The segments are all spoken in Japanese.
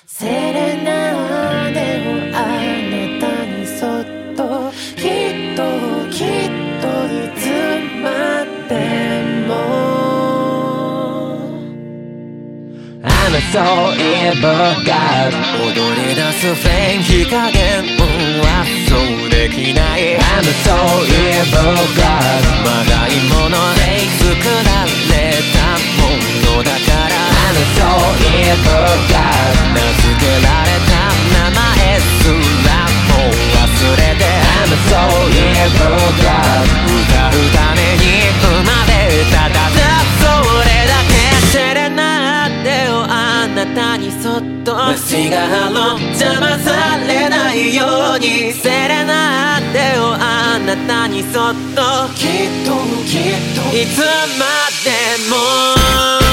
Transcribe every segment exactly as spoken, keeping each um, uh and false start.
セレナーデをあなたにそっときっときっといつまでもあのそういえばが踊り出すフレーム火加減はそうできないあのそういえばがまがいもので作られたものだからあのそういえばが名付けられた名前すらも忘れてあのそういえばが歌うために生まれたただそれだけセレナーデをあなたにそっと街がハロー邪魔されないようにセレナーデをあなたにそっときっときっといつまでも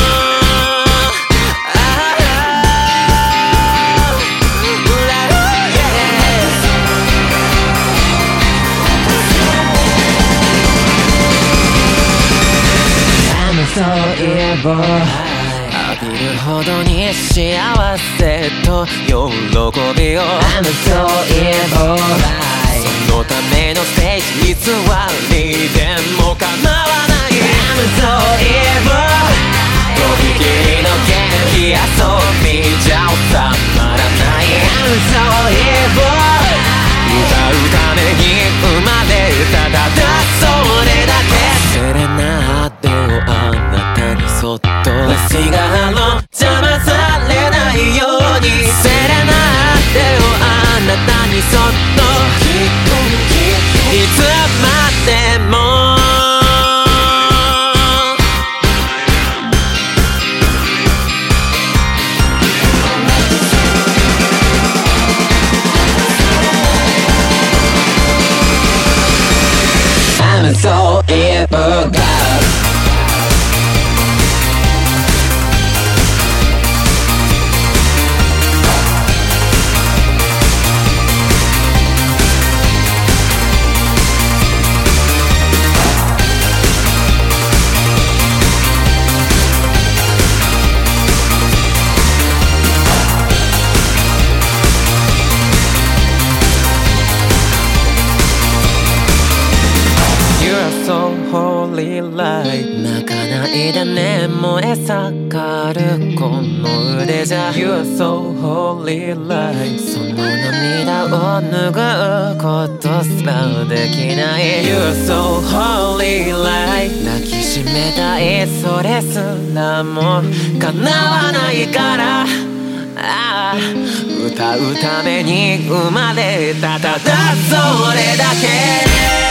そういえば浴びるほどに幸せと喜びをあのそういえばそのためのステージ偽りでも構わないあのそういえばとびきりの元気遊びじゃ収まらないあのそういえば歌うために生まれたただそれだけセレナーデをあなたにそっと街がハロー邪魔されないようにセレナーデをあなたにそっときっときっといつまでもそういえばが泣かないでね燃え盛るこの腕じゃ You're so holy light その涙を拭うことすらできない You're so holy light 抱きしめたいそれすらも叶わないからああ歌うために生まれたただそれだけ